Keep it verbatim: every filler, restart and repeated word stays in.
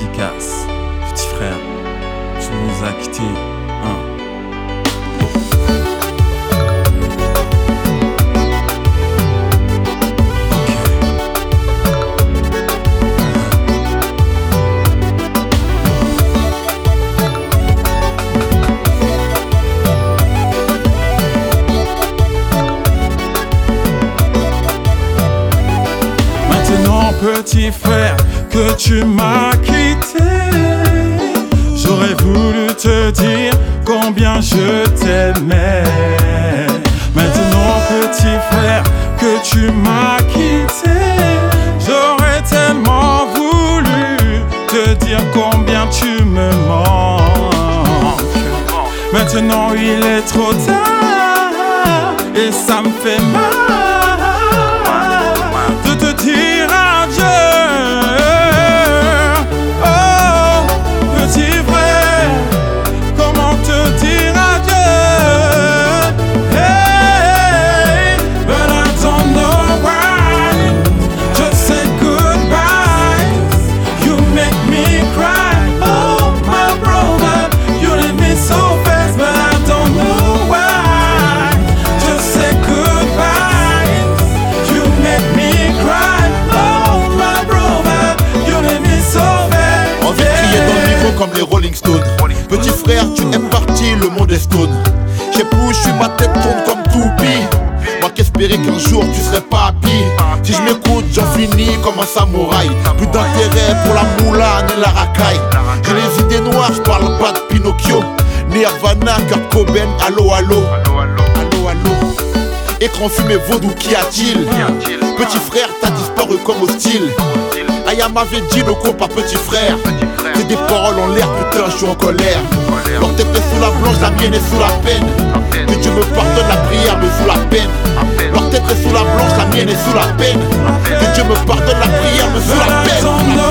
dédicace. Petit frère, tu nous as quittés, hein. Petit frère, que tu m'as quitté, j'aurais voulu te dire combien je t'aimais. Maintenant petit frère, que tu m'as quitté, j'aurais tellement voulu te dire combien tu me manques. Maintenant il est trop tard et ça me fait mal de te dire adieu. Oh, petit frère, comment te dire adieu? Hey, but I don't know why. Just say goodbye. You make me cry. Oh, my brother, you leave me so fast, but I don't know why. Just say goodbye. You make me cry. Comme les Rolling Stones. Petit frère, tu es parti, le monde est stone. J'ai plus, je suis, ma tête tourne comme Toupie. Moi qu'espérer qu'un jour tu serais pas happy. Si je m'écoute, j'en finis comme un samouraï. Plus d'intérêt pour la moula ni la racaille. J'ai les idées noires, je parle pas de Pinocchio. Nirvana, Kurt Cobain, allo allo. Allo allo. Écran fumé vaudou, qu'y a-t-il? Petit frère, t'as disparu comme hostile. Aya m'avait dit le compas petit frère. C'est des paroles en l'air, putain je suis en colère. Leur tête est sous la blanche, la mienne est sous la peine. Que Dieu me pardonne, la prière me fout la peine. Leur tête est sous la blanche, la mienne est sous la peine. Que Dieu me pardonne, la prière me fout la peine.